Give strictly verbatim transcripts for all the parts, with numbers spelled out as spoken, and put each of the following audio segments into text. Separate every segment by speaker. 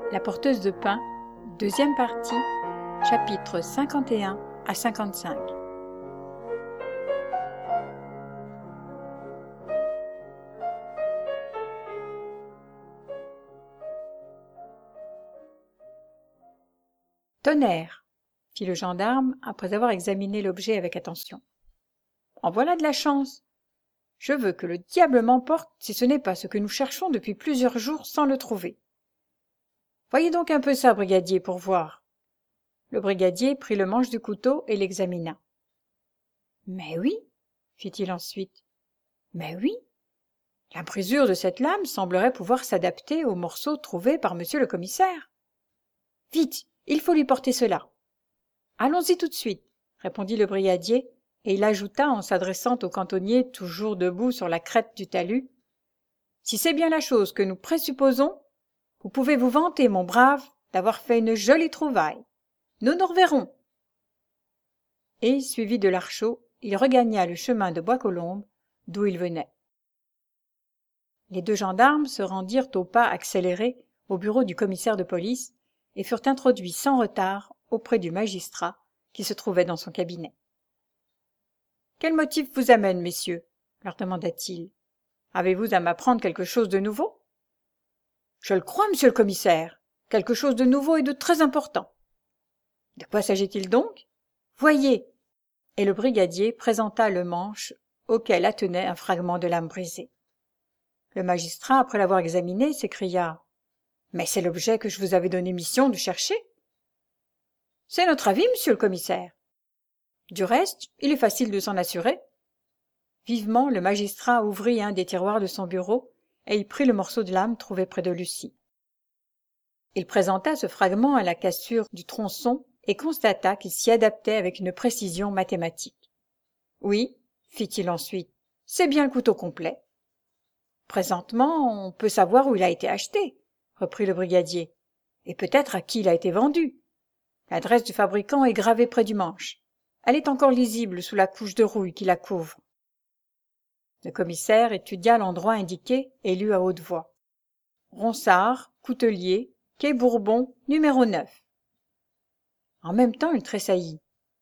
Speaker 1: La porteuse de pain, deuxième partie, chapitres cinquante et un à cinquante-cinq. Tonnerre, fit le gendarme après avoir examiné l'objet avec attention. En voilà de la chance. Je veux que le diable m'emporte si ce n'est pas ce que nous cherchons depuis plusieurs jours sans le trouver. Voyez donc un peu ça, brigadier, pour voir. Le brigadier prit le manche du couteau et l'examina. Mais oui, fit-il ensuite. Mais oui, l'imbrésure de cette lame semblerait pouvoir s'adapter au morceau trouvé par monsieur le commissaire. Vite, il faut lui porter cela. Allons-y tout de suite, répondit le brigadier, et il ajouta en s'adressant au cantonnier toujours debout sur la crête du talus. Si c'est bien la chose que nous présupposons, vous pouvez vous vanter, mon brave, d'avoir fait une jolie trouvaille. Nous nous reverrons. Et, suivi de l'Archot, il regagna le chemin de Bois-Colombes, d'où il venait. Les deux gendarmes se rendirent au pas accéléré au bureau du commissaire de police et furent introduits sans retard auprès du magistrat qui se trouvait dans son cabinet. « Quel motif vous amène, messieurs ?» leur demanda-t-il. « Avez-vous à m'apprendre quelque chose de nouveau ?»« Je le crois, monsieur le commissaire, quelque chose de nouveau et de très important. »« De quoi s'agit-il donc ?»« Voyez !» Et le brigadier présenta le manche auquel attenait un fragment de lame brisée. Le magistrat, après l'avoir examiné, s'écria « Mais c'est l'objet que je vous avais donné mission de chercher. »« C'est notre avis, monsieur le commissaire. Du reste, il est facile de s'en assurer. » Vivement, le magistrat ouvrit un des tiroirs de son bureau et y prit le morceau de lame trouvé près de Lucie. Il présenta ce fragment à la cassure du tronçon et constata qu'il s'y adaptait avec une précision mathématique. « Oui, fit-il ensuite, c'est bien le couteau complet. »« Présentement, on peut savoir où il a été acheté, » reprit le brigadier, « et peut-être à qui il a été vendu. L'adresse du fabricant est gravée près du manche. Elle est encore lisible sous la couche de rouille qui la couvre. » Le commissaire étudia l'endroit indiqué et lut à haute voix. « Ronsard, Coutelier, quai Bourbon, numéro neuf. » En même temps, il tressaillit.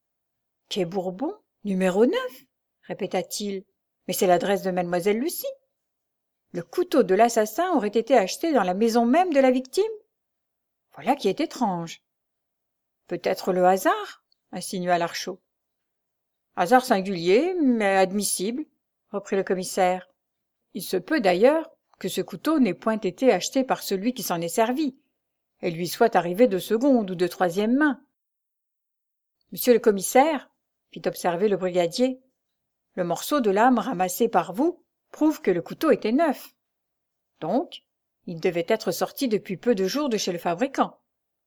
Speaker 1: « Quai Bourbon, numéro neuf » répéta-t-il. « Mais c'est l'adresse de mademoiselle Lucie. Le couteau de l'assassin aurait été acheté dans la maison même de la victime. Voilà qui est étrange. »« Peut-être le hasard » insinua l'Archot. « Hasard singulier, mais admissible, » reprit le commissaire. « Il se peut d'ailleurs que ce couteau n'ait point été acheté par celui qui s'en est servi, et lui soit arrivé de seconde ou de troisième main. »« Monsieur le commissaire, » fit observer le brigadier, « le morceau de lame ramassé par vous prouve que le couteau était neuf. Donc, il devait être sorti depuis peu de jours de chez le fabricant. »«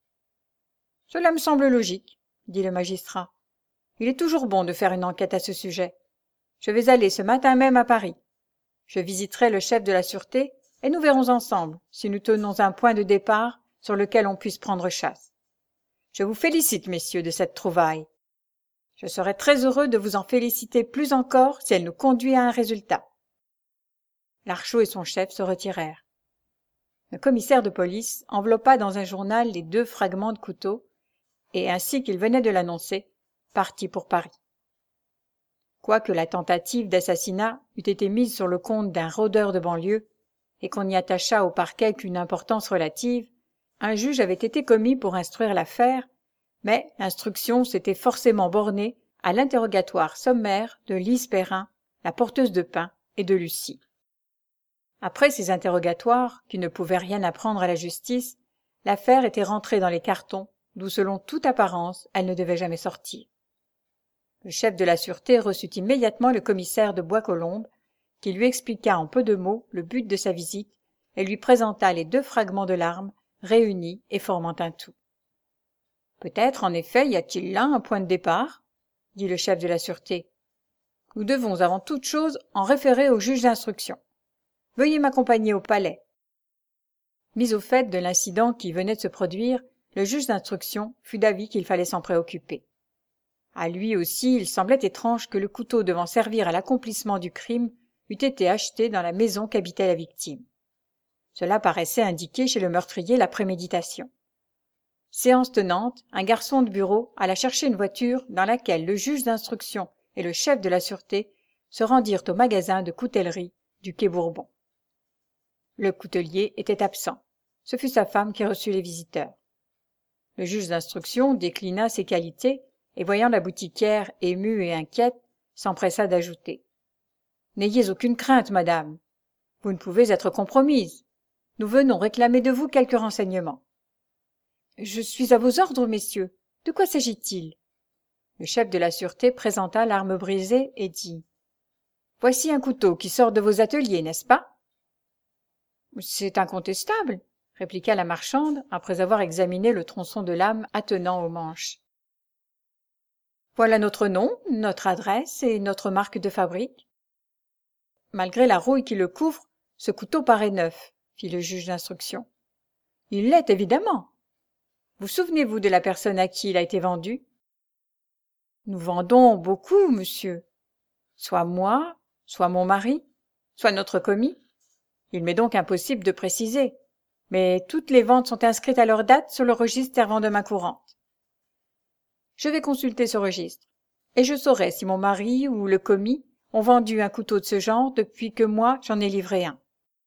Speaker 1: Cela me semble logique, » dit le magistrat. « Il est toujours bon de faire une enquête à ce sujet. Je vais aller ce matin même à Paris. Je visiterai le chef de la sûreté et nous verrons ensemble si nous tenons un point de départ sur lequel on puisse prendre chasse. Je vous félicite, messieurs, de cette trouvaille. Je serai très heureux de vous en féliciter plus encore si elle nous conduit à un résultat. » L'Archot et son chef se retirèrent. Le commissaire de police enveloppa dans un journal les deux fragments de couteau et, ainsi qu'il venait de l'annoncer, partit pour Paris. Quoique la tentative d'assassinat eût été mise sur le compte d'un rôdeur de banlieue et qu'on n'y attachât au parquet qu'une importance relative, un juge avait été commis pour instruire l'affaire, mais l'instruction s'était forcément bornée à l'interrogatoire sommaire de Lise Perrin, la porteuse de pain, et de Lucie. Après ces interrogatoires, qui ne pouvaient rien apprendre à la justice, l'affaire était rentrée dans les cartons, d'où selon toute apparence elle ne devait jamais sortir. Le chef de la sûreté reçut immédiatement le commissaire de Bois-Colombes, qui lui expliqua en peu de mots le but de sa visite et lui présenta les deux fragments de l'arme réunis et formant un tout. « Peut-être, en effet, y a-t-il là un point de départ ?» dit le chef de la sûreté. « Nous devons avant toute chose en référer au juge d'instruction. Veuillez m'accompagner au palais. » Mis au fait de l'incident qui venait de se produire, le juge d'instruction fut d'avis qu'il fallait s'en préoccuper. À lui aussi, il semblait étrange que le couteau devant servir à l'accomplissement du crime eût été acheté dans la maison qu'habitait la victime. Cela paraissait indiquer chez le meurtrier la préméditation. Séance tenante, un garçon de bureau alla chercher une voiture dans laquelle le juge d'instruction et le chef de la sûreté se rendirent au magasin de coutellerie du quai Bourbon. Le coutelier était absent. Ce fut sa femme qui reçut les visiteurs. Le juge d'instruction déclina ses qualités et, voyant la boutiquière émue et inquiète, s'empressa d'ajouter. « N'ayez aucune crainte, madame. Vous ne pouvez être compromise. Nous venons réclamer de vous quelques renseignements. »« Je suis à vos ordres, messieurs. De quoi s'agit-il » Le chef de la sûreté présenta l'arme brisée et dit. « Voici un couteau qui sort de vos ateliers, n'est-ce pas ?»« C'est incontestable, » répliqua la marchande après avoir examiné le tronçon de lame attenant au manche. « Voilà notre nom, notre adresse et notre marque de fabrique. » Malgré la rouille qui le couvre, ce couteau paraît neuf, fit le juge d'instruction. « Il l'est évidemment. Vous souvenez-vous de la personne à qui il a été vendu ? » « Nous vendons beaucoup, monsieur. Soit moi, soit mon mari, soit notre commis. Il m'est donc impossible de préciser, mais toutes les ventes sont inscrites à leur date sur le registre servant de main courante. Je vais consulter ce registre, et je saurai si mon mari ou le commis ont vendu un couteau de ce genre depuis que moi j'en ai livré un. »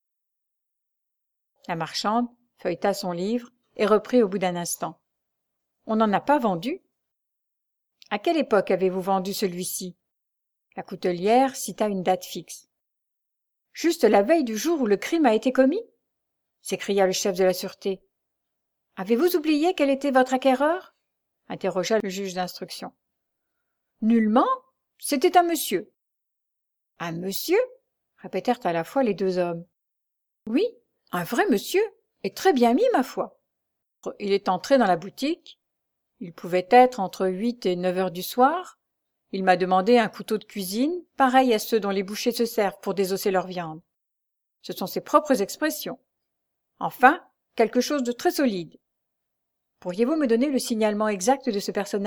Speaker 1: La marchande feuilleta son livre et reprit au bout d'un instant. « On n'en a pas vendu ? À quelle époque avez-vous vendu celui-ci » La coutelière cita une date fixe. « Juste la veille du jour où le crime a été commis » s'écria le chef de la sûreté. « Avez-vous oublié quel était votre acquéreur » interrogea le juge d'instruction. « Nullement. C'était un monsieur. »« Un monsieur » répétèrent à la fois les deux hommes. « Oui, un vrai monsieur, et très bien mis, ma foi. Il est entré dans la boutique. Il pouvait être entre huit et neuf heures du soir. Il m'a demandé un couteau de cuisine, pareil à ceux dont les bouchers se servent pour désosser leur viande. Ce sont ses propres expressions. Enfin, quelque chose de très solide. Pourriez-vous me donner le signalement exact de ce personnage ?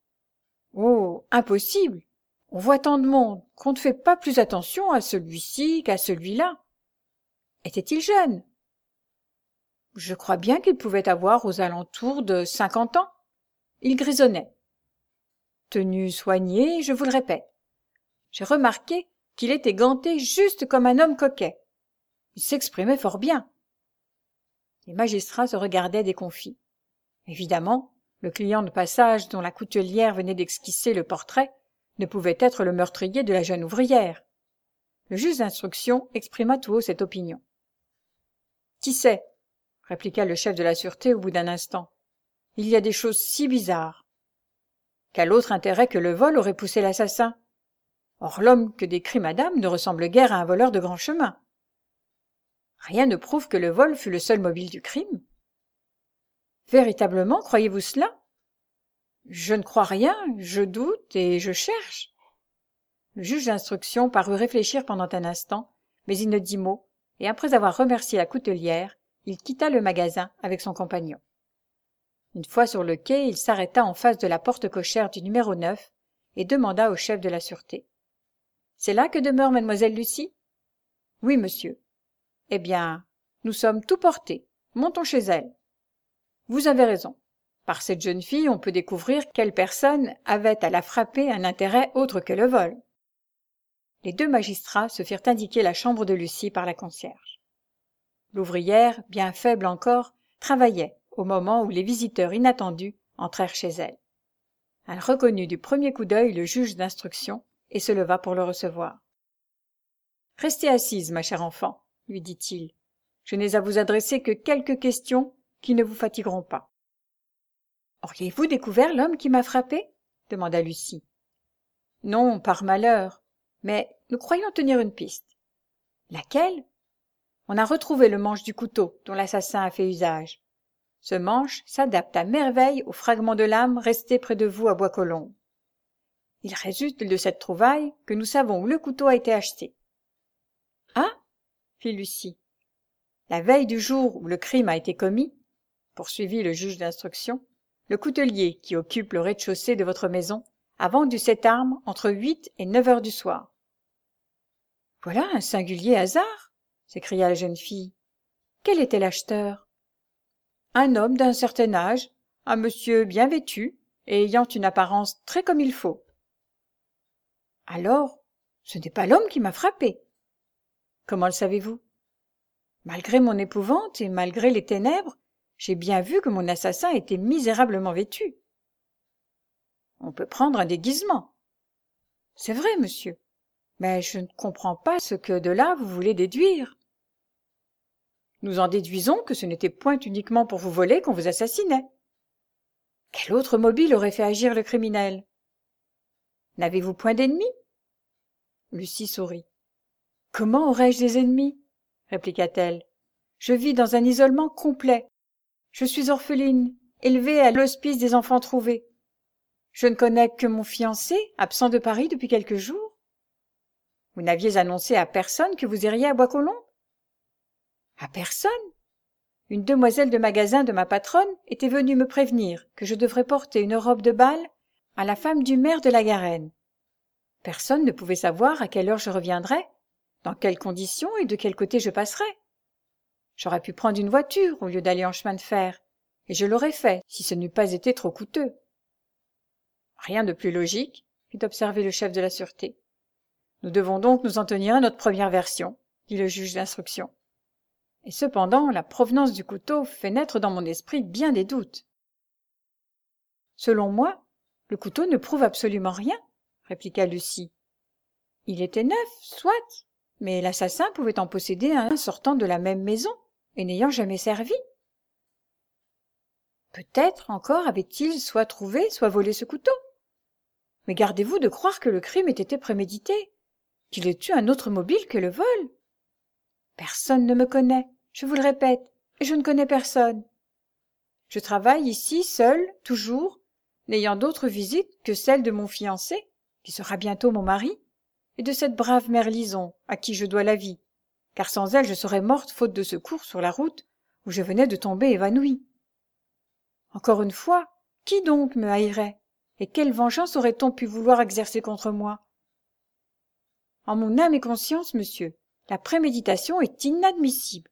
Speaker 1: Oh, impossible. On voit tant de monde qu'on ne fait pas plus attention à celui-ci qu'à celui-là. Était-il jeune ? Je crois bien qu'il pouvait avoir aux alentours de cinquante ans. Il grisonnait. Tenu soigné, je vous le répète. J'ai remarqué qu'il était ganté juste comme un homme coquet. Il s'exprimait fort bien. Les magistrats se regardaient déconfits. Évidemment, le client de passage dont la coutelière venait d'esquisser le portrait ne pouvait être le meurtrier de la jeune ouvrière. Le juge d'instruction exprima tout haut cette opinion. « Qui sait ?» répliqua le chef de la sûreté au bout d'un instant. « Il y a des choses si bizarres. Quel autre intérêt que le vol aurait poussé l'assassin ? Or l'homme que décrit madame ne ressemble guère à un voleur de grand chemin. Rien ne prouve que le vol fut le seul mobile du crime. Véritablement, croyez-vous cela ? Je ne crois rien, je doute et je cherche. » Le juge d'instruction parut réfléchir pendant un instant, mais il ne dit mot, et après avoir remercié la coutelière, il quitta le magasin avec son compagnon. Une fois sur le quai, il s'arrêta en face de la porte cochère du numéro neuf et demanda au chef de la sûreté. « C'est là que demeure mademoiselle Lucie ?»« Oui, monsieur. »« Eh bien, nous sommes tout portés. Montons chez elle. »« Vous avez raison. Par cette jeune fille, on peut découvrir quelle personne avait à la frapper un intérêt autre que le vol. » Les deux magistrats se firent indiquer la chambre de Lucie par la concierge. L'ouvrière, bien faible encore, travaillait au moment où les visiteurs inattendus entrèrent chez elle. Elle reconnut du premier coup d'œil le juge d'instruction et se leva pour le recevoir. « Restez assise, ma chère enfant, » lui dit-il. « Je n'ai à vous adresser que quelques questions qui ne vous fatigueront pas. »« Auriez-vous découvert l'homme qui m'a frappé ?» demanda Lucie. « Non, par malheur, mais nous croyons tenir une piste. »« Laquelle ?» ?»« On a retrouvé le manche du couteau dont l'assassin a fait usage. Ce manche s'adapte à merveille aux fragments de lame restés près de vous à Bois-Colombes. Il résulte de cette trouvaille que nous savons où le couteau a été acheté. »« Ah » fit Lucie. « La veille du jour où le crime a été commis, poursuivit le juge d'instruction, le coutelier qui occupe le rez-de-chaussée de votre maison a vendu cette arme entre huit et neuf heures du soir. »« Voilà un singulier hasard !» s'écria la jeune fille. Quel était l'acheteur? Un homme d'un certain âge, un monsieur bien vêtu, et ayant une apparence très comme il faut. Alors, ce n'est pas l'homme qui m'a frappé. Comment le savez-vous? Malgré mon épouvante et malgré les ténèbres, j'ai bien vu que mon assassin était misérablement vêtu. On peut prendre un déguisement. C'est vrai, monsieur, mais je ne comprends pas ce que de là vous voulez déduire. Nous en déduisons que ce n'était point uniquement pour vous voler qu'on vous assassinait. Quel autre mobile aurait fait agir le criminel? N'avez-vous point d'ennemis? Lucie sourit. Comment aurais-je des ennemis? Répliqua-t-elle. Je vis dans un isolement complet. Je suis orpheline, élevée à l'hospice des enfants trouvés. Je ne connais que mon fiancé, absent de Paris depuis quelques jours. Vous n'aviez annoncé à personne que vous iriez à Bois-Colombes? À personne. Une demoiselle de magasin de ma patronne était venue me prévenir que je devrais porter une robe de bal à la femme du maire de la Garenne. Personne ne pouvait savoir à quelle heure je reviendrais, dans quelles conditions et de quel côté je passerais. J'aurais pu prendre une voiture au lieu d'aller en chemin de fer, et je l'aurais fait si ce n'eût pas été trop coûteux. Rien de plus logique, fit observer le chef de la sûreté. Nous devons donc nous en tenir à notre première version, dit le juge d'instruction. Et cependant, la provenance du couteau fait naître dans mon esprit bien des doutes. Selon moi, le couteau ne prouve absolument rien, répliqua Lucie. Il était neuf, soit, mais l'assassin pouvait en posséder un sortant de la même maison et n'ayant jamais servi. Peut-être encore avait-il soit trouvé, soit volé ce couteau. Mais gardez-vous de croire que le crime ait été prémédité, qu'il ait eu un autre mobile que le vol. Personne ne me connaît, je vous le répète, et je ne connais personne. Je travaille ici seule, toujours, n'ayant d'autre visite que celle de mon fiancé, qui sera bientôt mon mari, et de cette brave mère Lison, à qui je dois la vie, car sans elle je serais morte faute de secours sur la route où je venais de tomber évanouie. Encore une fois, qui donc me haïrait, et quelle vengeance aurait-on pu vouloir exercer contre moi? En mon âme et conscience, monsieur, la préméditation est inadmissible.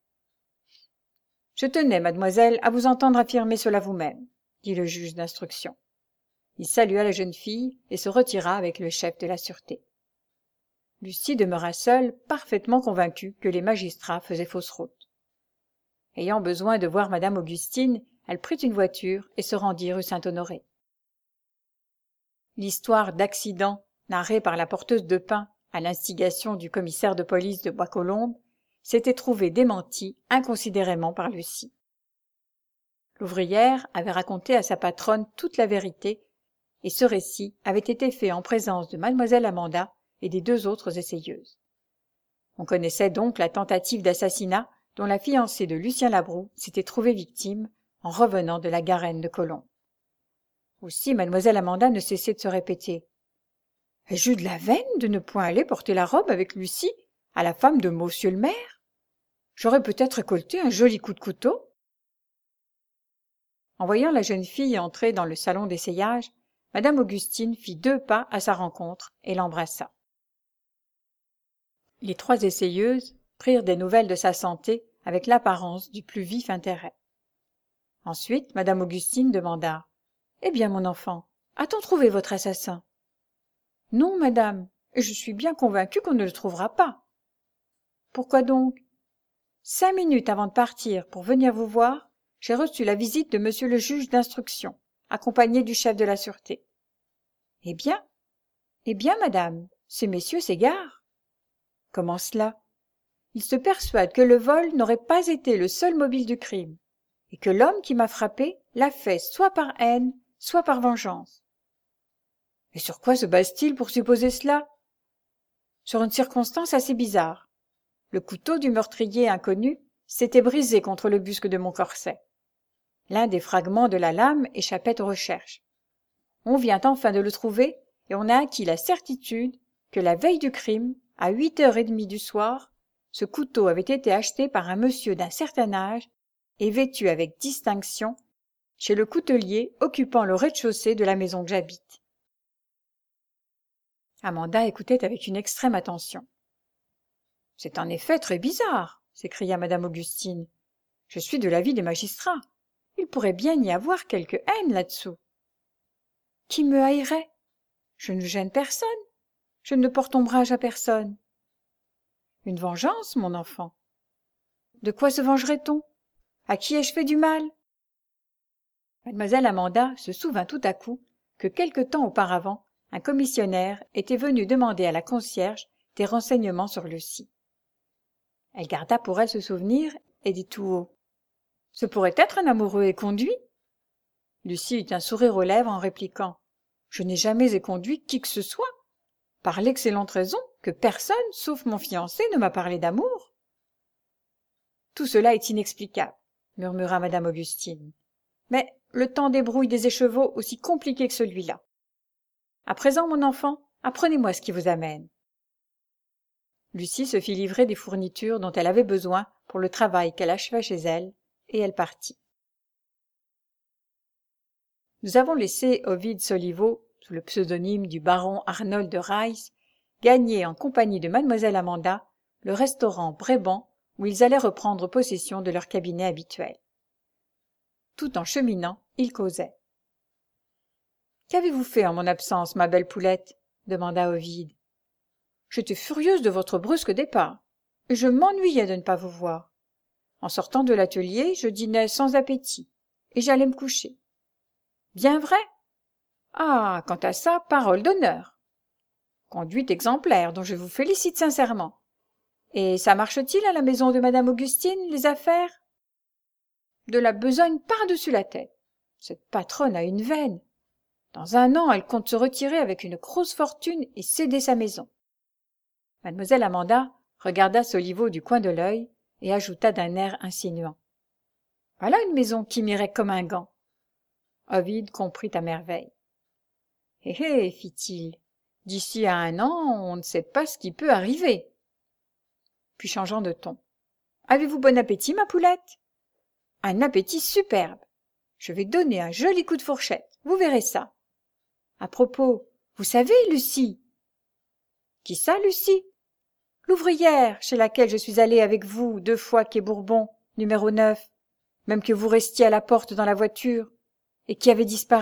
Speaker 1: Je tenais, mademoiselle, à vous entendre affirmer cela vous-même, dit le juge d'instruction. Il salua la jeune fille et se retira avec le chef de la sûreté. Lucie demeura seule, parfaitement convaincue que les magistrats faisaient fausse route. Ayant besoin de voir madame Augustine, elle prit une voiture et se rendit rue Saint-Honoré. L'histoire d'accident narrée par la porteuse de pain à l'instigation du commissaire de police de Bois-Colombes s'était trouvée démentie inconsidérément par Lucie. L'ouvrière avait raconté à sa patronne toute la vérité, et ce récit avait été fait en présence de mademoiselle Amanda et des deux autres essayeuses. On connaissait donc la tentative d'assassinat dont la fiancée de Lucien Labroue s'était trouvée victime en revenant de la Garenne de Colombes. Aussi mademoiselle Amanda ne cessait de se répéter. « Ai-je eu de la veine de ne point aller porter la robe avec Lucie à la femme de monsieur le maire? J'aurais peut-être récolté un joli coup de couteau. » En voyant la jeune fille entrer dans le salon d'essayage, madame Augustine fit deux pas à sa rencontre et l'embrassa. Les trois essayeuses prirent des nouvelles de sa santé avec l'apparence du plus vif intérêt. Ensuite madame Augustine demanda. « Eh bien, mon enfant, a-t-on trouvé votre assassin? »« Non, madame, et je suis bien convaincue qu'on ne le trouvera pas. »« Pourquoi donc? »« Cinq minutes avant de partir pour venir vous voir, j'ai reçu la visite de monsieur le juge d'instruction, accompagné du chef de la sûreté. »« Eh bien? »« Eh bien, madame, ces messieurs s'égarent. »« Comment cela? » ?»« Ils se persuadent que le vol n'aurait pas été le seul mobile du crime, et que l'homme qui m'a frappé l'a fait soit par haine, soit par vengeance. » « Et sur quoi se base-t-il pour supposer cela? » ?»« Sur une circonstance assez bizarre. Le couteau du meurtrier inconnu s'était brisé contre le busc de mon corset. L'un des fragments de la lame échappait aux recherches. On vient enfin de le trouver et on a acquis la certitude que la veille du crime, à huit heures et demie du soir, ce couteau avait été acheté par un monsieur d'un certain âge et vêtu avec distinction chez le coutelier occupant le rez-de-chaussée de la maison que j'habite. Amanda écoutait avec une extrême attention. « C'est en effet très bizarre, s'écria madame Augustine. Je suis de l'avis des magistrats. Il pourrait bien y avoir quelque haine là-dessous. Qui me haïrait? Je ne gêne personne. Je ne porte ombrage à personne. Une vengeance, mon enfant. De quoi se vengerait-on? À qui ai-je fait du mal? Mademoiselle Amanda se souvint tout à coup que quelque temps auparavant, un commissionnaire était venu demander à la concierge des renseignements sur Lucie. Elle garda pour elle ce souvenir et dit tout haut: « Ce pourrait être un amoureux éconduit ?» Lucie eut un sourire aux lèvres en répliquant: « Je n'ai jamais éconduit qui que ce soit, par l'excellente raison que personne, sauf mon fiancé, ne m'a parlé d'amour. » « Tout cela est inexplicable, » murmura madame Augustine. « Mais le temps débrouille des écheveaux aussi compliqués que celui-là. À présent, mon enfant, apprenez-moi ce qui vous amène. » Lucie se fit livrer des fournitures dont elle avait besoin pour le travail qu'elle achevait chez elle, et elle partit. Nous avons laissé Ovide Soliveau, sous le pseudonyme du baron Arnold de Reiss, gagner en compagnie de mademoiselle Amanda le restaurant Brébant, où ils allaient reprendre possession de leur cabinet habituel. Tout en cheminant, ils causaient. « Qu'avez-vous fait en mon absence, ma belle poulette ?» demanda Ovide. « J'étais furieuse de votre brusque départ, et je m'ennuyais de ne pas vous voir. En sortant de l'atelier, je dînais sans appétit, et j'allais me coucher. Bien vrai? Ah, quant à ça, parole d'honneur. Conduite exemplaire, dont je vous félicite sincèrement. Et ça marche-t-il à la maison de madame Augustine, les affaires? De la besogne par-dessus la tête. Cette patronne a une veine. Dans un an, elle compte se retirer avec une grosse fortune et céder sa maison. » Mademoiselle Amanda regarda Soliveau du coin de l'œil et ajouta d'un air insinuant: « Voilà une maison qui m'irait comme un gant. » Ovide comprit à merveille. « Hé hé, fit-il, d'ici à un an, on ne sait pas ce qui peut arriver. » Puis changeant de ton: « Avez-vous bon appétit, ma poulette? »« Un appétit superbe. Je vais donner un joli coup de fourchette, vous verrez ça. À propos, vous savez, Lucie? »« Qui ça, Lucie? »« L'ouvrière chez laquelle je suis allée avec vous deux fois quai Bourbon, numéro neuf, même que vous restiez à la porte dans la voiture, et qui avait disparu. »«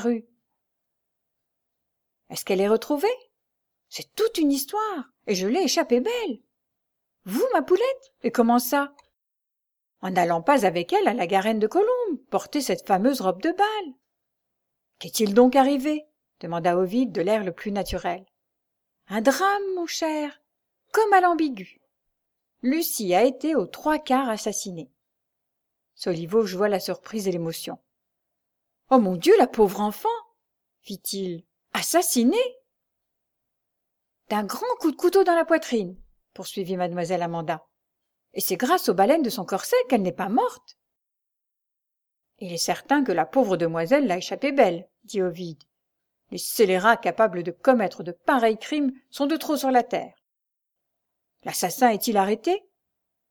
Speaker 1: Est-ce qu'elle est retrouvée? C'est toute une histoire, et je l'ai échappée belle. Vous, ma poulette? Et comment ça? En n'allant pas avec elle à la Garenne de Colombe, porter cette fameuse robe de bal. »« Qu'est-il donc arrivé? » demanda Ovide de l'air le plus naturel. « Un drame, mon cher, comme à l'ambigu. Lucie a été aux trois quarts assassinée. » Soliveau joua la surprise et l'émotion. « Oh mon Dieu, la pauvre enfant !» fit-il. « Assassinée ?» « D'un grand coup de couteau dans la poitrine, » poursuivit mademoiselle Amanda. « Et c'est grâce aux baleines de son corset qu'elle n'est pas morte. »« Il est certain que la pauvre demoiselle l'a échappé belle, » dit Ovide. « Les scélérats capables de commettre de pareils crimes sont de trop sur la terre. »« L'assassin est-il arrêté? »« Non. »«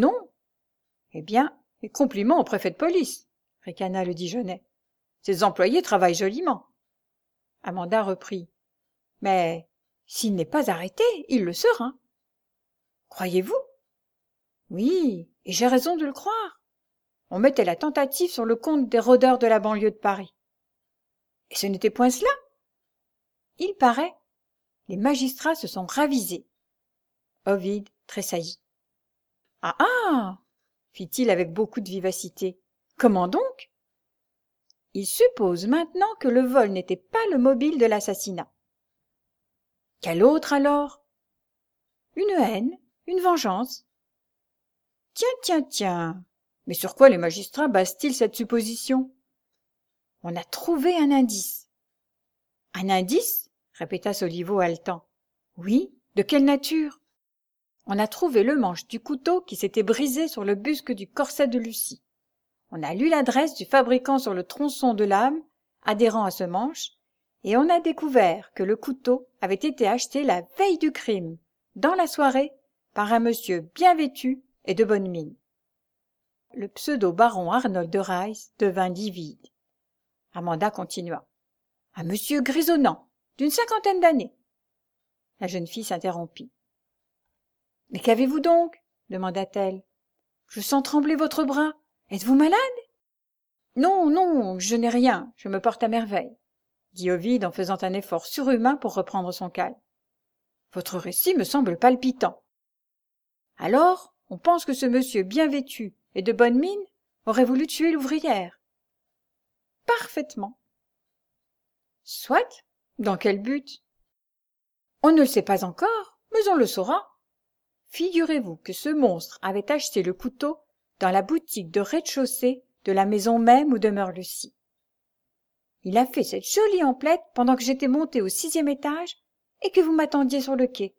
Speaker 1: Eh bien, mes compliments au préfet de police, » ricana le Dijonais. « Ses employés travaillent joliment. » Amanda reprit. « Mais s'il n'est pas arrêté, il le sera. »« Croyez-vous? » ?»« Oui, et j'ai raison de le croire. On mettait la tentative sur le compte des rôdeurs de la banlieue de Paris. Et ce n'était point cela. Il paraît. Les magistrats se sont ravisés. » Ovide tressaillit. « Ah ah !» fit-il avec beaucoup de vivacité. « Comment donc? » « Il suppose maintenant que le vol n'était pas le mobile de l'assassinat. »« Quel autre alors? »« Une haine, une vengeance. »« Tiens, tiens, tiens. Mais sur quoi les magistrats basent-ils cette supposition? »« On a trouvé un indice. »« Un indice ?» répéta Soliveau haletant. « Oui, de quelle nature? »« On a trouvé le manche du couteau qui s'était brisé sur le busque du corset de Lucie. On a lu l'adresse du fabricant sur le tronçon de lame adhérant à ce manche, et on a découvert que le couteau avait été acheté la veille du crime, dans la soirée, par un monsieur bien vêtu et de bonne mine. » Le pseudo-baron Arnold de Reiss devint livide. Amanda continua. « Un monsieur grisonnant, d'une cinquantaine d'années. » La jeune fille s'interrompit. « Mais qu'avez-vous donc ? demanda-t-elle. Je sens trembler votre bras. Êtes-vous malade? Non, non, je n'ai rien, je me porte à merveille, dit Ovide en faisant un effort surhumain pour reprendre son calme. Votre récit me semble palpitant. Alors, on pense que ce monsieur bien vêtu et de bonne mine aurait voulu tuer l'ouvrière. Parfaitement. Soit. Dans quel but? On ne le sait pas encore, mais on le saura. Figurez-vous que ce monstre avait acheté le couteau dans la boutique de rez-de-chaussée de la maison même où demeure Lucie. Il a fait cette jolie emplette pendant que j'étais montée au sixième étage et que vous m'attendiez sur le quai.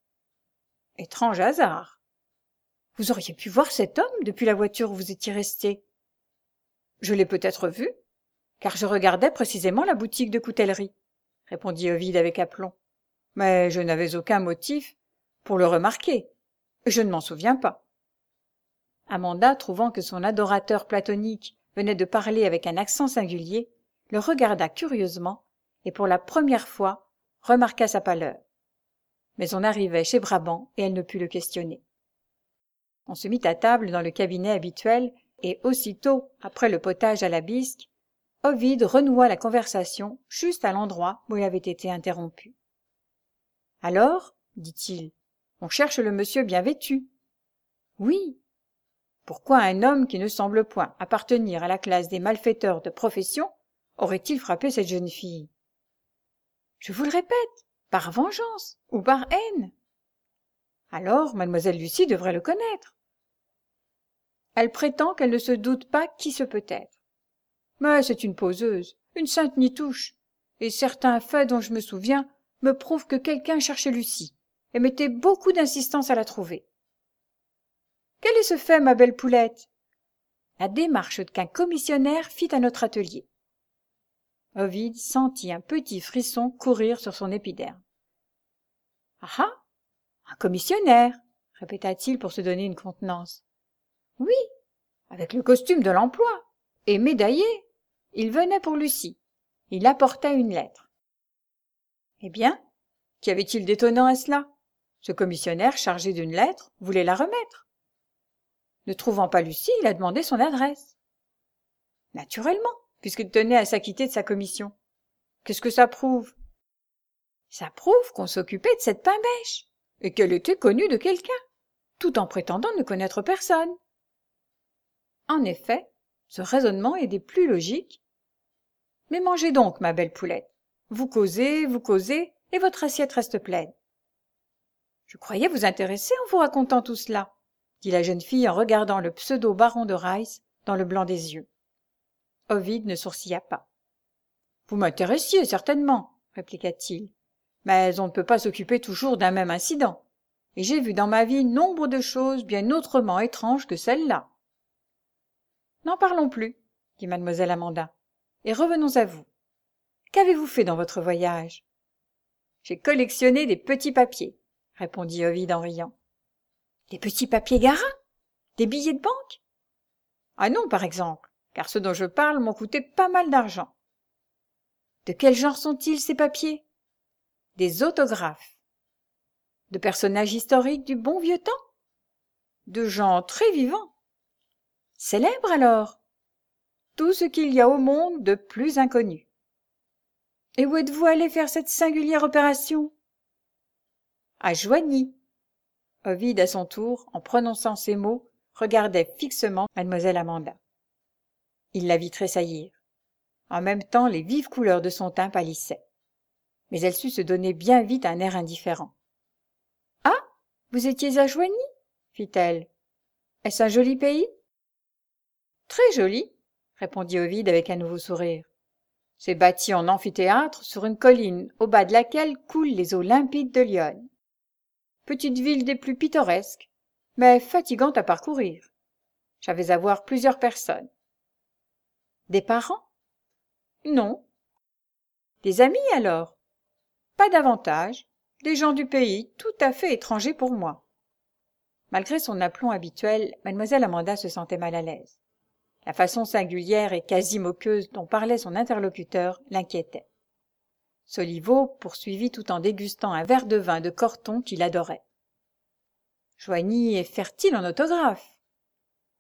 Speaker 1: Étrange hasard. Vous auriez pu voir cet homme depuis la voiture où vous étiez resté. Je l'ai peut-être vu, car je regardais précisément la boutique de coutellerie, répondit Ovide avec aplomb. Mais je n'avais aucun motif pour le remarquer, et je ne m'en souviens pas. Amanda, trouvant que son adorateur platonique venait de parler avec un accent singulier, le regarda curieusement et pour la première fois remarqua sa pâleur. Mais on arrivait chez Brabant et elle ne put le questionner. On se mit à table dans le cabinet habituel et aussitôt, après le potage à la bisque, Ovide renoua la conversation juste à l'endroit où il avait été interrompu. « Alors, dit-il, on cherche le monsieur bien vêtu. »« Oui. » Pourquoi un homme qui ne semble point appartenir à la classe des malfaiteurs de profession aurait-il frappé cette jeune fille? Je vous le répète, par vengeance ou par haine. Alors, mademoiselle Lucie devrait le connaître. Elle prétend qu'elle ne se doute pas qui ce peut être. Mais c'est une poseuse, une sainte nitouche, et certains faits dont je me souviens me prouvent que quelqu'un cherchait Lucie et mettait beaucoup d'insistance à la trouver. Quel est ce fait, ma belle Poulette? La démarche qu'un commissionnaire fit à notre atelier. Ovide sentit un petit frisson courir sur son épiderme. « Ah ah, un commissionnaire !» répéta-t-il pour se donner une contenance. « Oui, avec le costume de l'emploi, et médaillé. Il venait pour Lucie. Il apportait une lettre. » Eh bien, qu'y avait-il d'étonnant à cela? Ce commissionnaire chargé d'une lettre voulait la remettre. Ne trouvant pas Lucie, il a demandé son adresse. Naturellement, puisqu'il tenait à s'acquitter de sa commission. Qu'est-ce que ça prouve? Ça prouve qu'on s'occupait de cette pain-bêche, et qu'elle était connue de quelqu'un, tout en prétendant ne connaître personne. En effet, ce raisonnement est des plus logiques. Mais mangez donc, ma belle Poulette. Vous causez, vous causez, et votre assiette reste pleine. Je croyais vous intéresser en vous racontant tout cela, dit la jeune fille en regardant le pseudo-baron de Reiss dans le blanc des yeux. Ovide ne sourcilla pas. « Vous m'intéressiez, certainement, » répliqua-t-il. « Mais on ne peut pas s'occuper toujours d'un même incident, et j'ai vu dans ma vie nombre de choses bien autrement étranges que celle-là. »« N'en parlons plus, » dit mademoiselle Amanda, « et revenons à vous. Qu'avez-vous fait dans votre voyage ?»« J'ai collectionné des petits papiers, » répondit Ovide en riant. « Des petits papiers Garin? Des billets de banque? »« Ah non, par exemple, car ceux dont je parle m'ont coûté pas mal d'argent. »« De quel genre sont-ils, ces papiers? »« Des autographes. »« De personnages historiques du bon vieux temps? »« De gens très vivants. »« Célèbres, alors? »« Tout ce qu'il y a au monde de plus inconnu. »« Et où êtes-vous allé faire cette singulière opération? »« À Joigny. » Ovide, à son tour, en prononçant ces mots, regardait fixement mademoiselle Amanda. Il la vit tressaillir. En même temps, les vives couleurs de son teint pâlissaient. Mais elle sut se donner bien vite un air indifférent. « Ah, vous étiez à Joigny ?» fit-elle. « Est-ce un joli pays ?»« Très joli, » répondit Ovide avec un nouveau sourire. « C'est bâti en amphithéâtre sur une colline au bas de laquelle coulent les eaux limpides de l'Yonne. Petite ville des plus pittoresques, mais fatigante à parcourir. J'avais à voir plusieurs personnes. »« Des parents? » ?»« Non. »« Des amis, alors ? » ?»« Pas davantage. Des gens du pays, tout à fait étrangers pour moi. » Malgré son aplomb habituel, mademoiselle Amanda se sentait mal à l'aise. La façon singulière et quasi moqueuse dont parlait son interlocuteur l'inquiétait. Soliveau poursuivit tout en dégustant un verre de vin de Corton qu'il adorait. « Joigny est fertile en autographes. »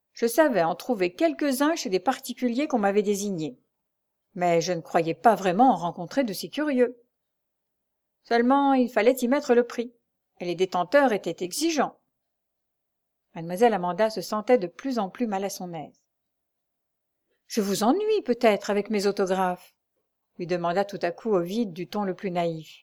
Speaker 1: Je savais en trouver quelques-uns chez des particuliers qu'on m'avait désignés. Mais je ne croyais pas vraiment en rencontrer de si curieux. Seulement, il fallait y mettre le prix, et les détenteurs étaient exigeants. Mademoiselle Amanda se sentait de plus en plus mal à son aise. « Je vous ennuie peut-être avec mes autographes ?» lui demanda tout à coup Ovide du ton le plus naïf.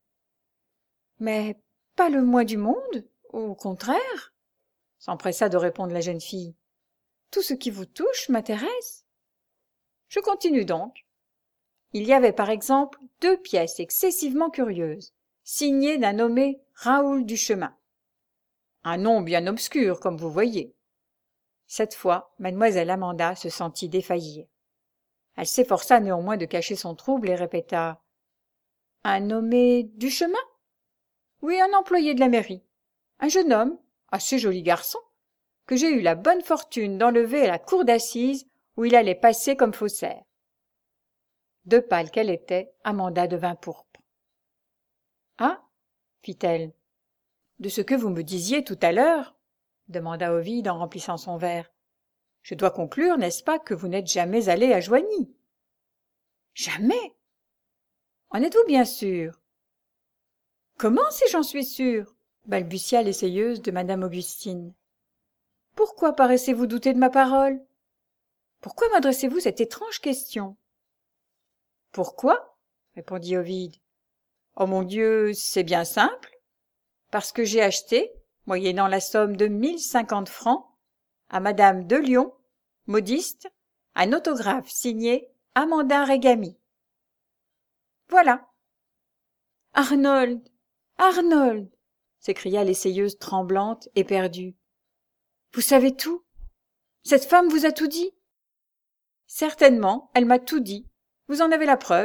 Speaker 1: « Mais pas le moins du monde, au contraire, » s'empressa de répondre la jeune fille. « Tout ce qui vous touche m'intéresse. » Je continue donc. Il y avait par exemple deux pièces excessivement curieuses, signées d'un nommé Raoul Duchemin. Un nom bien obscur, comme vous voyez. Cette fois, mademoiselle Amanda se sentit défaillir. Elle s'efforça néanmoins de cacher son trouble et répéta « Un nommé Duchemin ? Oui, un employé de la mairie. Un jeune homme, assez joli garçon, que j'ai eu la bonne fortune d'enlever à la cour d'assises où il allait passer comme faussaire. » De pâle qu'elle était, Amanda devint pourpre. « Ah » fit-elle. « De ce que vous me disiez tout à l'heure ?» demanda Ovide en remplissant son verre. « Je dois conclure, n'est-ce pas, que vous n'êtes jamais allé à Joigny ?»« Jamais ?» ?»« En êtes-vous bien sûr ?»« Comment si j'en suis sûre ?» balbutia l'essayeuse de madame Augustine. « Pourquoi paraissez-vous douter de ma parole ? Pourquoi m'adressez-vous cette étrange question ?»« Pourquoi ?» répondit Ovide. « Oh mon Dieu, c'est bien simple. Parce que j'ai acheté, moyennant la somme de mille cinquante francs, à madame de Lyon, modiste, un autographe signé Amanda Régami. Voilà. »« Arnold, Arnold !» s'écria l'essayeuse tremblante, éperdue. « Vous savez tout ? Cette femme vous a tout dit ? » ?»« Certainement, elle m'a tout dit. Vous en avez la preuve. »«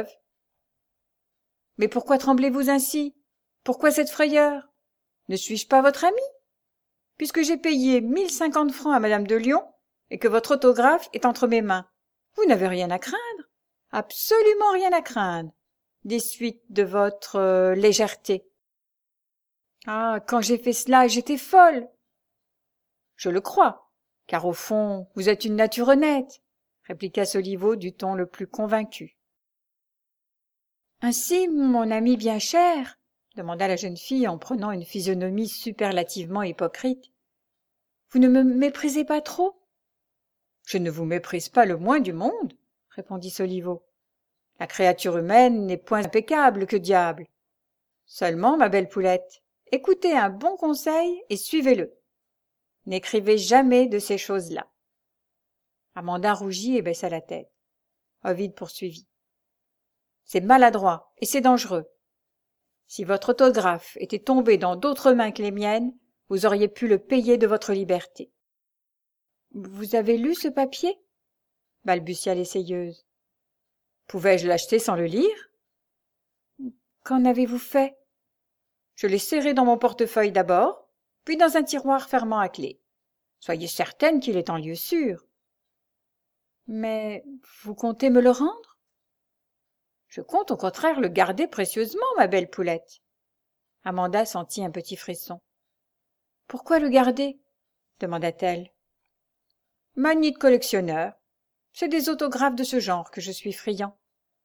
Speaker 1: Mais pourquoi tremblez-vous ainsi ? Pourquoi cette frayeur ? Ne suis-je pas votre amie ? Puisque j'ai payé mille cinquante francs à madame de Lyon et que votre autographe est entre mes mains, vous n'avez rien à craindre, absolument rien à craindre, des suites de votre euh, légèreté. »« Ah, quand j'ai fait cela, j'étais folle. »« Je le crois, car au fond, vous êtes une nature honnête, » répliqua Soliveau du ton le plus convaincu. « Ainsi, mon ami bien cher, » demanda la jeune fille en prenant une physionomie superlativement hypocrite, « vous ne me méprisez pas trop ?»« Je ne vous méprise pas le moins du monde, » répondit Soliveau. « La créature humaine n'est point impeccable, que diable. Seulement, ma belle poulette, écoutez un bon conseil et suivez-le. N'écrivez jamais de ces choses-là. » Amanda rougit et baissa la tête. Ovide poursuivit. « C'est maladroit et c'est dangereux. Si votre autographe était tombé dans d'autres mains que les miennes, vous auriez pu le payer de votre liberté. »« Vous avez lu ce papier ?» balbutia l'essayeuse. « Pouvais-je l'acheter sans le lire ?»« Qu'en avez-vous fait ?»« Je l'ai serré dans mon portefeuille d'abord, puis dans un tiroir fermant à clé. Soyez certaine qu'il est en lieu sûr. »« Mais vous comptez me le rendre ? » Je compte au contraire le garder précieusement, ma belle poulette. Amanda sentit un petit frisson. « Pourquoi le garder ?» demanda-t-elle. « Manie de collectionneur. C'est des autographes de ce genre que je suis friand. »«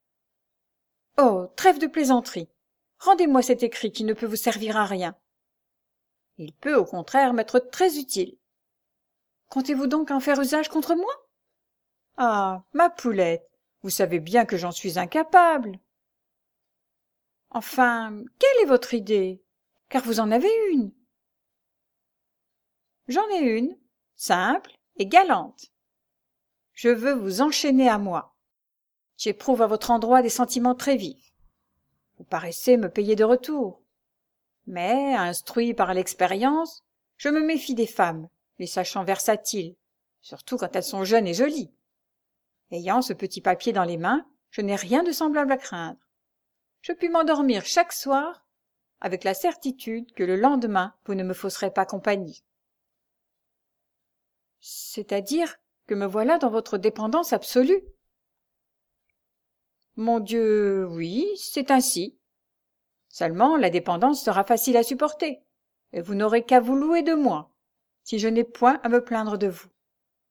Speaker 1: Oh, trêve de plaisanterie. Rendez-moi cet écrit qui ne peut vous servir à rien. »« Il peut au contraire m'être très utile. »« Comptez-vous donc en faire usage contre moi ? » ?»« Ah, ma poulette, vous savez bien que j'en suis incapable. »« Enfin, quelle est votre idée ? Car vous en avez une. »« J'en ai une, simple et galante. Je veux vous enchaîner à moi. J'éprouve à votre endroit des sentiments très vifs. Vous paraissez me payer de retour. Mais, instruit par l'expérience, je me méfie des femmes, les sachant versatiles, surtout quand elles sont jeunes et jolies. Ayant ce petit papier dans les mains, je n'ai rien de semblable à craindre. Je puis m'endormir chaque soir avec la certitude que le lendemain vous ne me fausserez pas compagnie. »« C'est-à-dire que me voilà dans votre dépendance absolue. »« Mon Dieu, oui, c'est ainsi. Seulement la dépendance sera facile à supporter, et vous n'aurez qu'à vous louer de moi, si je n'ai point à me plaindre de vous.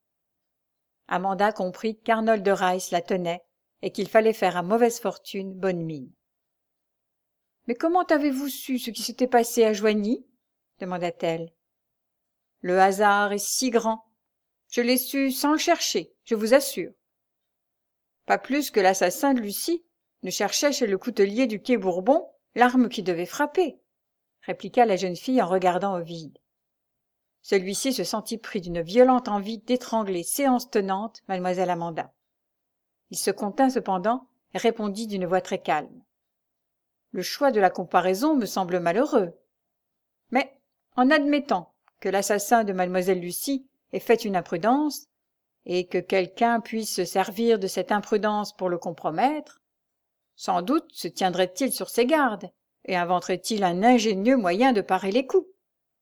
Speaker 1: Amanda comprit qu'Arnold de Rice la tenait et qu'il fallait faire à mauvaise fortune bonne mine. « Mais comment avez-vous su ce qui s'était passé à Joigny ?» demanda-t-elle. « Le hasard est si grand. Je l'ai su sans le chercher, je vous assure. Pas plus que l'assassin de Lucie ne cherchait chez le coutelier du quai Bourbon l'arme qui devait frapper, » répliqua la jeune fille en regardant Ovide. Celui-ci se sentit pris d'une violente envie d'étrangler séance tenante mademoiselle Amanda. Il se contint cependant et répondit d'une voix très calme. « Le choix de la comparaison me semble malheureux. Mais, en admettant que l'assassin de mademoiselle Lucie ait fait une imprudence, et que quelqu'un puisse se servir de cette imprudence pour le compromettre, sans doute se tiendrait-il sur ses gardes et inventerait-il un ingénieux moyen de parer les coups.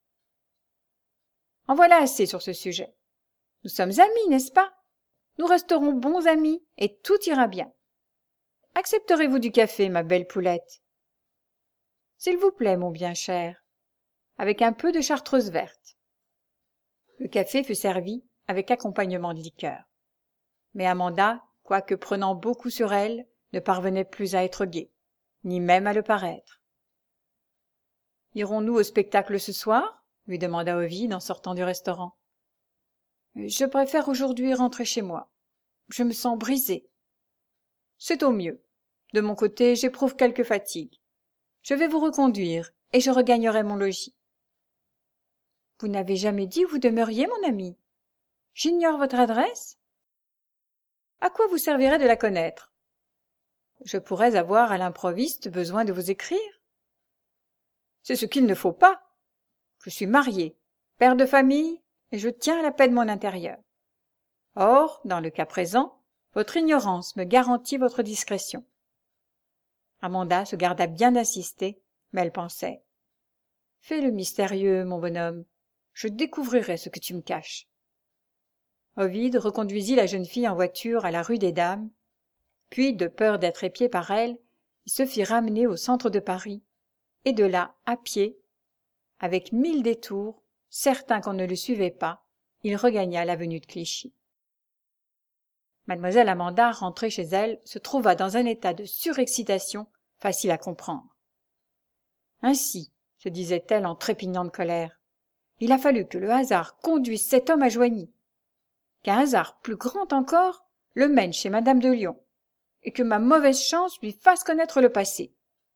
Speaker 1: En voilà assez sur ce sujet. Nous sommes amis, n'est-ce pas? Nous resterons bons amis et tout ira bien. Accepterez-vous du café, ma belle poulette? S'il vous plaît, mon bien cher, avec un peu de chartreuse verte. Le café fut servi avec accompagnement de liqueur. Mais Amanda, quoique prenant beaucoup sur elle, ne parvenait plus à être gaie, ni même à le paraître. « Irons-nous au spectacle ce soir ?» lui demanda Ovide en sortant du restaurant. « Je préfère aujourd'hui rentrer chez moi. Je me sens brisée. »« C'est au mieux. De mon côté, j'éprouve quelque fatigue. Je vais vous reconduire et je regagnerai mon logis. »« Vous n'avez jamais dit où vous demeuriez, mon ami? J'ignore votre adresse. »« À quoi vous servirait de la connaître? Je pourrais avoir à l'improviste besoin de vous écrire. »« C'est ce qu'il ne faut pas. Je suis marié, père de famille, et je tiens à la paix de mon intérieur. Or, dans le cas présent, votre ignorance me garantit votre discrétion. » Amanda se garda bien d'insister, mais elle pensait. « Fais le mystérieux, mon bonhomme. Je découvrirai ce que tu me caches. » Ovide reconduisit la jeune fille en voiture à la rue des Dames, puis, de peur d'être épié par elle, il se fit ramener au centre de Paris, et de là, à pied, avec mille détours, certain qu'on ne le suivait pas, il regagna l'avenue de Clichy. Mademoiselle Amanda, rentrée chez elle, se trouva dans un état de surexcitation facile à comprendre. Ainsi, se disait-elle en trépignant de colère, il a fallu que le hasard conduise cet homme à Joigny, qu'un hasard plus grand encore le mène chez madame de Lyon, et que ma mauvaise chance lui fasse connaître le passé.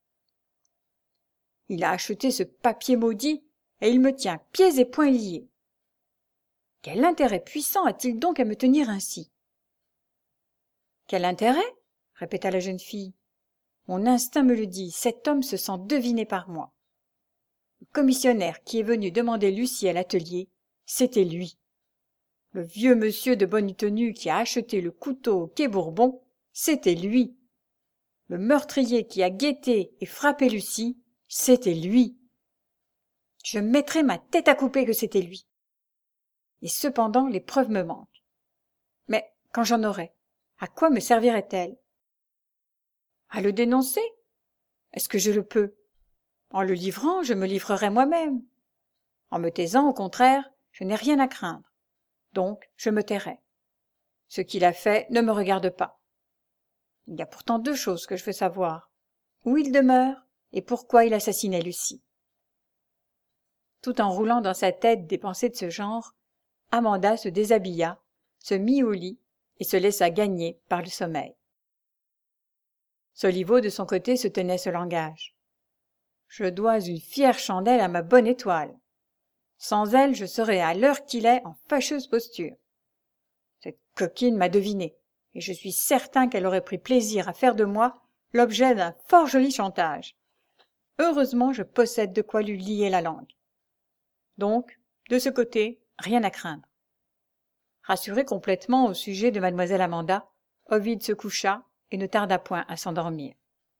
Speaker 1: Il a acheté ce papier maudit, et il me tient pieds et poings liés. Quel intérêt puissant a-t-il donc à me tenir ainsi? Quel intérêt? Répéta la jeune fille. Mon instinct me le dit, cet homme se sent deviné par moi. Le commissionnaire qui est venu demander Lucie à l'atelier, c'était lui. Le vieux monsieur de bonne tenue qui a acheté le couteau au quai Bourbon, c'était lui. Le meurtrier qui a guetté et frappé Lucie, c'était lui. Je mettrais ma tête à couper que c'était lui. Et cependant, les preuves me manquent. Mais quand j'en aurais, à quoi me servirait-elle? À le dénoncer? Est-ce que je le peux? En le livrant, je me livrerai moi-même. En me taisant, au contraire, je n'ai rien à craindre. Donc, je me tairai. Ce qu'il a fait ne me regarde pas. Il y a pourtant deux choses que je veux savoir. Où il demeure et pourquoi il assassinait Lucie. Tout en roulant dans sa tête des pensées de ce genre, Amanda se déshabilla, se mit au lit et se laissa gagner par le sommeil. Soliveau, de son côté, se tenait ce langage. « Je dois une fière chandelle à ma bonne étoile. Sans elle, je serais à l'heure qu'il est en fâcheuse posture. Cette coquine m'a deviné, et je suis certain qu'elle aurait pris plaisir à faire de moi l'objet d'un fort joli chantage. Heureusement, je possède de quoi lui lier la langue. Donc, de ce côté, rien à craindre. » Rassuré complètement au sujet de mademoiselle Amanda, Ovide se coucha et ne tarda point à s'endormir.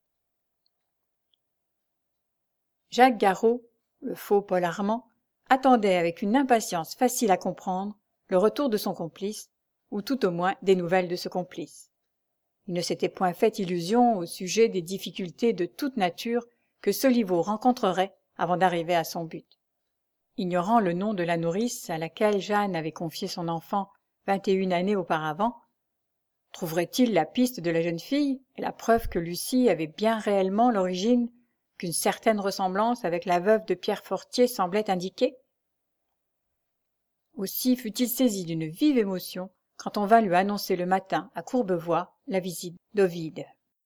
Speaker 1: Jacques Garraud, le faux Paul Armand, attendait avec une impatience facile à comprendre le retour de son complice, ou tout au moins des nouvelles de ce complice. Il ne s'était point fait illusion au sujet des difficultés de toute nature que Soliveau rencontrerait avant d'arriver à son but. Ignorant le nom de la nourrice à laquelle Jeanne avait confié son enfant vingt et une années auparavant, trouverait-il la piste de la jeune fille et la preuve que Lucie avait bien réellement l'origine qu'une certaine ressemblance avec la veuve de Pierre Fortier semblait indiquer? Aussi fut-il saisi d'une vive émotion quand on vint lui annoncer le matin à Courbevoie la visite d'Ovide.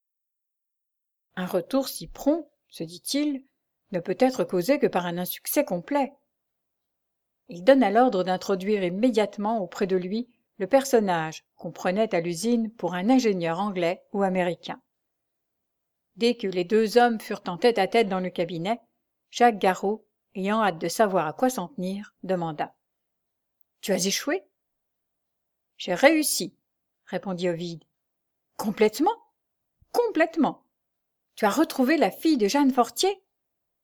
Speaker 1: Un retour si prompt, se dit-il, ne peut être causé que par un insuccès complet. Il donna l'ordre d'introduire immédiatement auprès de lui le personnage qu'on prenait à l'usine pour un ingénieur anglais ou américain. Dès que les deux hommes furent en tête-à-tête dans le cabinet, Jacques Garraud, ayant hâte de savoir à quoi s'en tenir, demanda « Tu as échoué ?»« J'ai réussi, » répondit Ovide. « Complètement ? Complètement. Tu as retrouvé la fille de Jeanne Fortier ? » ?»« Oui. »«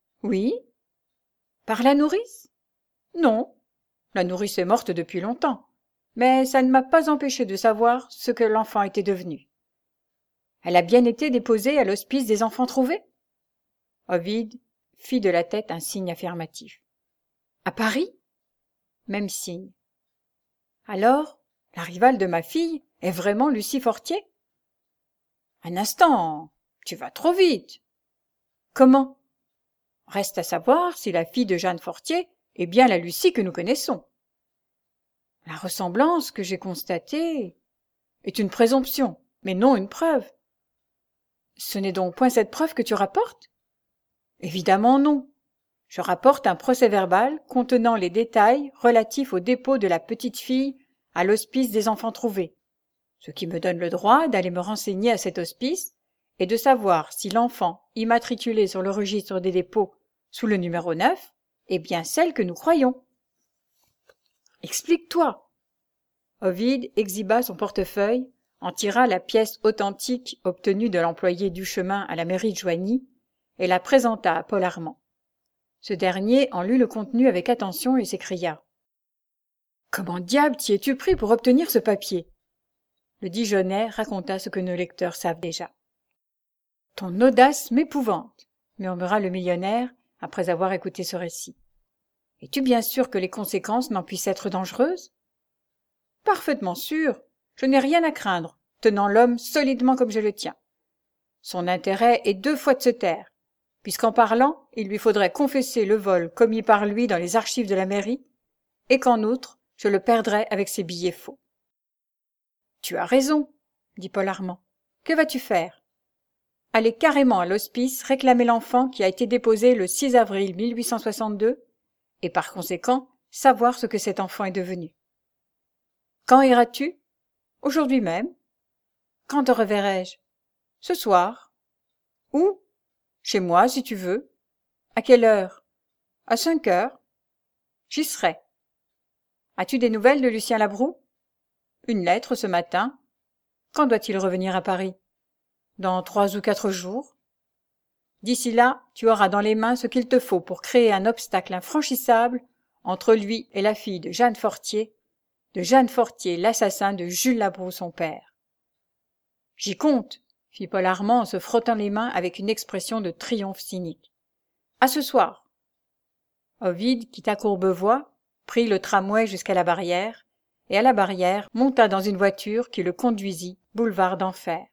Speaker 1: Par la nourrice ? » ?»« Non. La nourrice est morte depuis longtemps. Mais ça ne m'a pas empêché de savoir ce que l'enfant était devenu. Elle a bien été déposée à l'hospice des enfants trouvés ? Ovide fit de la tête un signe affirmatif. À Paris ? Même signe. Alors, la rivale de ma fille est vraiment Lucie Fortier ? Un instant, tu vas trop vite. Comment ? Reste à savoir si la fille de Jeanne Fortier est bien la Lucie que nous connaissons. La ressemblance que j'ai constatée est une présomption, mais non une preuve. Ce n'est donc point cette preuve que tu rapportes ? Évidemment non. Je rapporte un procès-verbal contenant les détails relatifs au dépôt de la petite fille à l'hospice des enfants trouvés, ce qui me donne le droit d'aller me renseigner à cet hospice et de savoir si l'enfant immatriculé sur le registre des dépôts sous le numéro neuf est bien celle que nous croyons. Explique-toi. Ovide exhiba son portefeuille, en tira la pièce authentique obtenue de l'employé Duchemin à la mairie de Joigny et la présenta à Paul Armand. Ce dernier en lut le contenu avec attention et s'écria « Comment diable t'y es-tu pris pour obtenir ce papier ?» Le Dijonnais raconta ce que nos lecteurs savent déjà. « Ton audace m'épouvante, » murmura le millionnaire après avoir écouté ce récit. « Es-tu bien sûr que les conséquences n'en puissent être dangereuses ?»« Parfaitement sûr. Je n'ai rien à craindre, tenant l'homme solidement comme je le tiens. Son intérêt est deux fois de se taire, puisqu'en parlant, il lui faudrait confesser le vol commis par lui dans les archives de la mairie, et qu'en outre, je le perdrais avec ses billets faux. »« Tu as raison, » dit Paul Armand. « Que vas-tu faire ? » ?»« Aller carrément à l'hospice réclamer l'enfant qui a été déposé le six avril mille huit cent soixante-deux, et par conséquent, savoir ce que cet enfant est devenu. »« Quand iras-tu ? » ?»« Aujourd'hui même. »« Quand te reverrai-je ? » ?»« Ce soir. »« Où ? » ?»« Chez moi, si tu veux. »« À quelle heure ? » ?»« À cinq heures. »« J'y serai. »« As-tu des nouvelles de Lucien Labroue ? » ?»« Une lettre ce matin. »« Quand doit-il revenir à Paris ? » ?»« Dans trois ou quatre jours. »« D'ici là, tu auras dans les mains ce qu'il te faut pour créer un obstacle infranchissable entre lui et la fille de Jeanne Fortier, de Jeanne Fortier, l'assassin de Jules Labroue, son père. « J'y compte, » fit Paul Armand en se frottant les mains avec une expression de triomphe cynique. « À ce soir. » Ovide quitta Courbevoie, prit le tramway jusqu'à la Barrière, et à la Barrière monta dans une voiture qui le conduisit boulevard d'Enfer.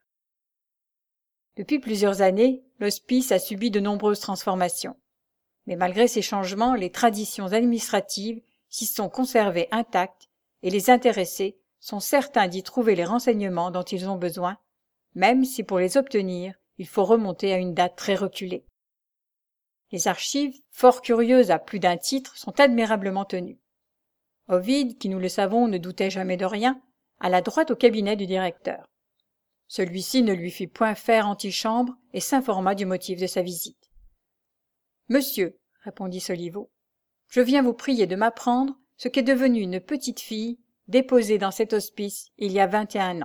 Speaker 1: Depuis plusieurs années, l'hospice a subi de nombreuses transformations. Mais malgré ces changements, les traditions administratives s'y sont conservées intactes et les intéressés sont certains d'y trouver les renseignements dont ils ont besoin, même si pour les obtenir, il faut remonter à une date très reculée. Les archives, fort curieuses à plus d'un titre, sont admirablement tenues. Ovide, qui nous le savons ne doutait jamais de rien, alla droit au cabinet du directeur. Celui-ci ne lui fit point faire antichambre et s'informa du motif de sa visite. « Monsieur, » répondit Soliveau, « je viens vous prier de m'apprendre ce qu'est devenue une petite fille déposée dans cet hospice il y a vingt et un ans. »«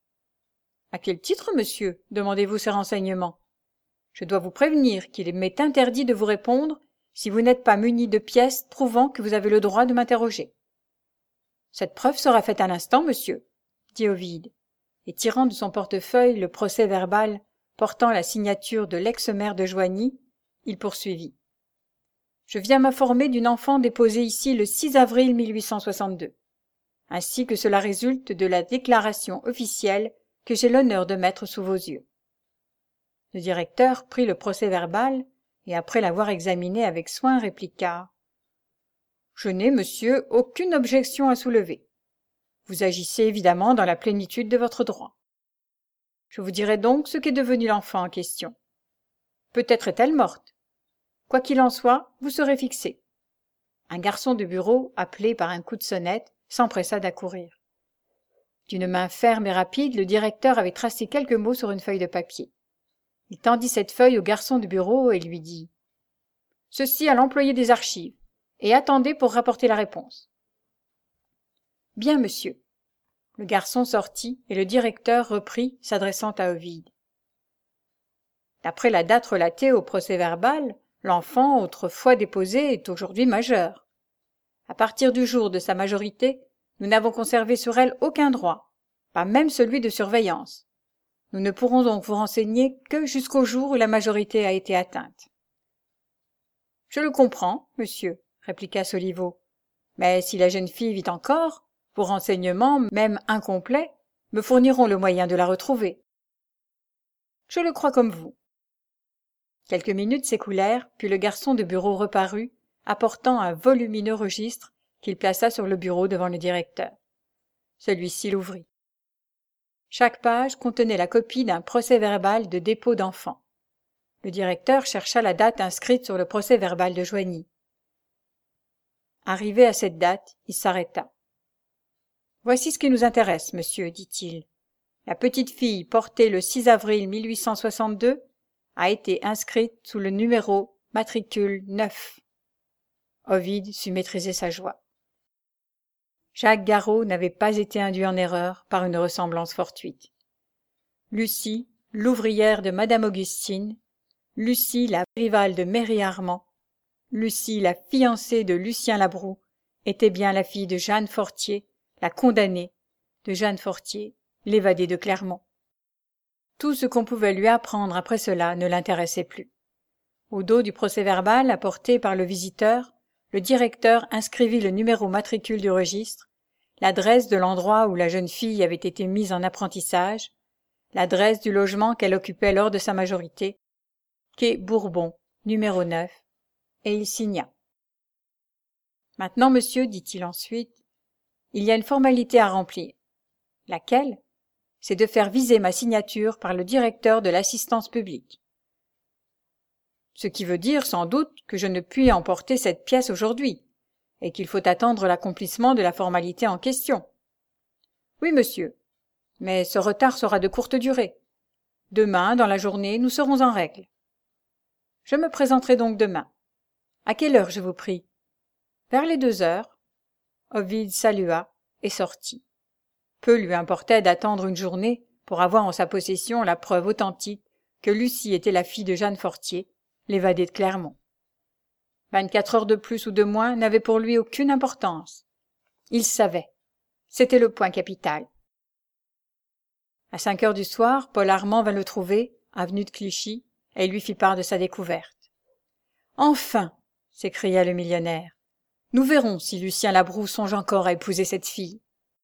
Speaker 1: À quel titre, monsieur, demandez-vous ces renseignements ? Je dois vous prévenir qu'il m'est interdit de vous répondre si vous n'êtes pas muni de pièces prouvant que vous avez le droit de m'interroger. »« Cette preuve sera faite à l'instant, monsieur, » dit Ovide, et tirant de son portefeuille le procès-verbal portant la signature de l'ex-maire de Joigny, il poursuivit. « Je viens m'informer d'une enfant déposée ici le six avril mille huit cent soixante-deux. ainsi que cela résulte de la déclaration officielle que j'ai l'honneur de mettre sous vos yeux. » Le directeur prit le procès-verbal et, après l'avoir examiné avec soin, répliqua : « Je n'ai, monsieur, aucune objection à soulever. Vous agissez évidemment dans la plénitude de votre droit. Je vous dirai donc ce qu'est devenu l'enfant en question. Peut-être est-elle morte. Quoi qu'il en soit, vous serez fixé. » Un garçon de bureau, appelé par un coup de sonnette, s'empressa d'accourir. D'une main ferme et rapide, le directeur avait tracé quelques mots sur une feuille de papier. Il tendit cette feuille au garçon de bureau et lui dit : « Ceci à l'employé des archives, et attendez pour rapporter la réponse. » « Bien, monsieur. » Le garçon sortit et le directeur reprit, s'adressant à Ovide. « D'après la date relatée au procès-verbal, l'enfant, autrefois déposé, est aujourd'hui majeur. À partir du jour de sa majorité, nous n'avons conservé sur elle aucun droit, pas même celui de surveillance. Nous ne pourrons donc vous renseigner que jusqu'au jour où la majorité a été atteinte. »« Je le comprends, monsieur, » répliqua Soliveau. « Mais si la jeune fille vit encore, vos renseignements, même incomplets, me fourniront le moyen de la retrouver. »« Je le crois comme vous. » Quelques minutes s'écoulèrent, puis le garçon de bureau reparut, apportant un volumineux registre qu'il plaça sur le bureau devant le directeur. Celui-ci l'ouvrit. Chaque page contenait la copie d'un procès-verbal de dépôt d'enfant. Le directeur chercha la date inscrite sur le procès-verbal de Joigny. Arrivé à cette date, il s'arrêta. « Voici ce qui nous intéresse, monsieur, dit-il. La petite fille portée le six avril mille huit cent soixante-deux a été inscrite sous le numéro matricule neuf. » Ovide sut maîtriser sa joie. Jacques Garot n'avait pas été induit en erreur par une ressemblance fortuite. Lucie, l'ouvrière de Madame Augustine, Lucie, la rivale de Méry Armand, Lucie, la fiancée de Lucien Labroue, était bien la fille de Jeanne Fortier, la condamnée, de Jeanne Fortier, l'évadée de Clermont. Tout ce qu'on pouvait lui apprendre après cela ne l'intéressait plus. Au dos du procès-verbal apporté par le visiteur, le directeur inscrivit le numéro matricule du registre, l'adresse de l'endroit où la jeune fille avait été mise en apprentissage, l'adresse du logement qu'elle occupait lors de sa majorité, quai Bourbon, numéro neuf, et il signa. « Maintenant, monsieur, dit-il ensuite, il y a une formalité à remplir. Laquelle ? C'est de faire viser ma signature par le directeur de l'assistance publique. Ce qui veut dire, sans doute, que je ne puis emporter cette pièce aujourd'hui, et qu'il faut attendre l'accomplissement de la formalité en question. Oui, monsieur, mais ce retard sera de courte durée. Demain, dans la journée, nous serons en règle. Je me présenterai donc demain. À quelle heure, je vous prie ? Vers les deux heures. Ovide salua et sortit. Peu lui importait d'attendre une journée pour avoir en sa possession la preuve authentique que Lucie était la fille de Jeanne Fortier, l'évadée de Clermont. Vingt-quatre heures de plus ou de moins n'avaient pour lui aucune importance. Il savait. C'était le point capital. À cinq heures du soir, Paul Armand vint le trouver, avenue de Clichy, et lui fit part de sa découverte. « Enfin !» s'écria le millionnaire. « Nous verrons si Lucien Labroue songe encore à épouser cette fille. »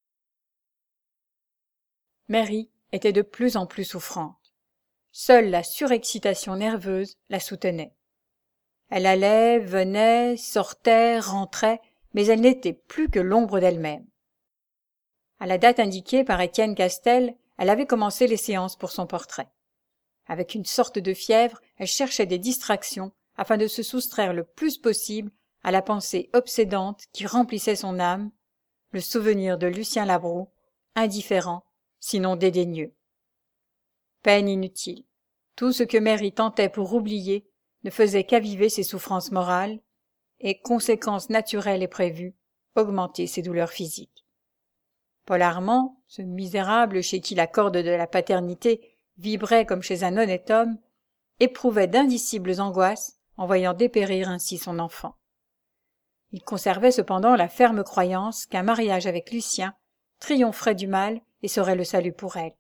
Speaker 1: Méry était de plus en plus souffrante. Seule la surexcitation nerveuse la soutenait. Elle allait, venait, sortait, rentrait, mais elle n'était plus que l'ombre d'elle-même. À la date indiquée par Étienne Castel, elle avait commencé les séances pour son portrait. Avec une sorte de fièvre, elle cherchait des distractions afin de se soustraire le plus possible à la pensée obsédante qui remplissait son âme, le souvenir de Lucien Labroue, indifférent, sinon dédaigneux. Peine inutile. Tout ce que Méry tentait pour oublier ne faisait qu'aviver ses souffrances morales et, conséquence naturelle et prévue, augmenter ses douleurs physiques. Paul Armand, ce misérable chez qui la corde de la paternité vibrait comme chez un honnête homme, éprouvait d'indicibles angoisses en voyant dépérir ainsi son enfant. Il conservait cependant la ferme croyance qu'un mariage avec Lucien triompherait du mal et serait le salut pour elle.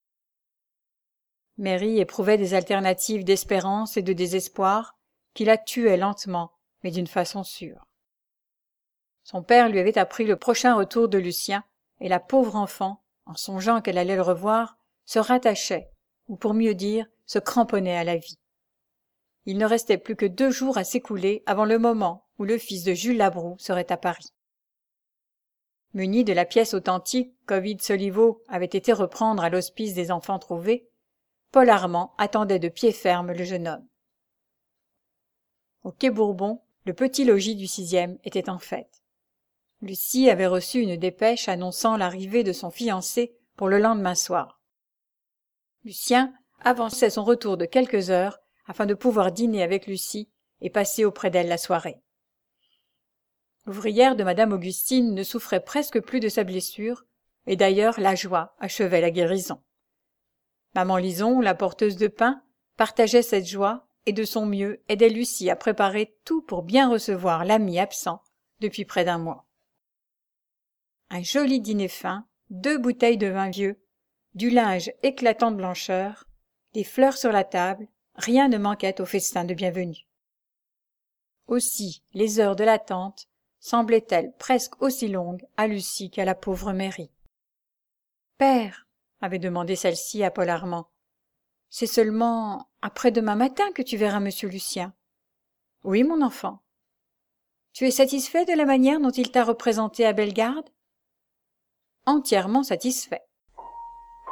Speaker 1: Méry éprouvait des alternatives d'espérance et de désespoir qui la tuaient lentement, mais d'une façon sûre. Son père lui avait appris le prochain retour de Lucien et la pauvre enfant, en songeant qu'elle allait le revoir, se rattachait, ou pour mieux dire, se cramponnait à la vie. Il ne restait plus que deux jours à s'écouler avant le moment où le fils de Jules Labroue serait à Paris. Muni de la pièce authentique qu'Ovide Soliveau avait été reprendre à l'hospice des enfants trouvés, Paul Armand attendait de pied ferme le jeune homme. Au quai Bourbon, le petit logis du sixième était en fête. Lucie avait reçu une dépêche annonçant l'arrivée de son fiancé pour le lendemain soir. Lucien avançait son retour de quelques heures afin de pouvoir dîner avec Lucie et passer auprès d'elle la soirée. L'ouvrière de madame Augustine ne souffrait presque plus de sa blessure, et d'ailleurs la joie achevait la guérison. Maman Lison, la porteuse de pain, partageait cette joie et de son mieux aidait Lucie à préparer tout pour bien recevoir l'ami absent depuis près d'un mois. Un joli dîner fin, deux bouteilles de vin vieux, du linge éclatant de blancheur, des fleurs sur la table, rien ne manquait au festin de bienvenue. Aussi les heures de l'attente semblaient-elles presque aussi longues à Lucie qu'à la pauvre Mary. « Père, » avait demandé celle-ci à Paul Armand, « c'est seulement après-demain matin que tu verras monsieur Lucien. »« Oui, mon enfant. »« Tu es satisfait de la manière dont il t'a représenté à Bellegarde ?»« Entièrement satisfait. »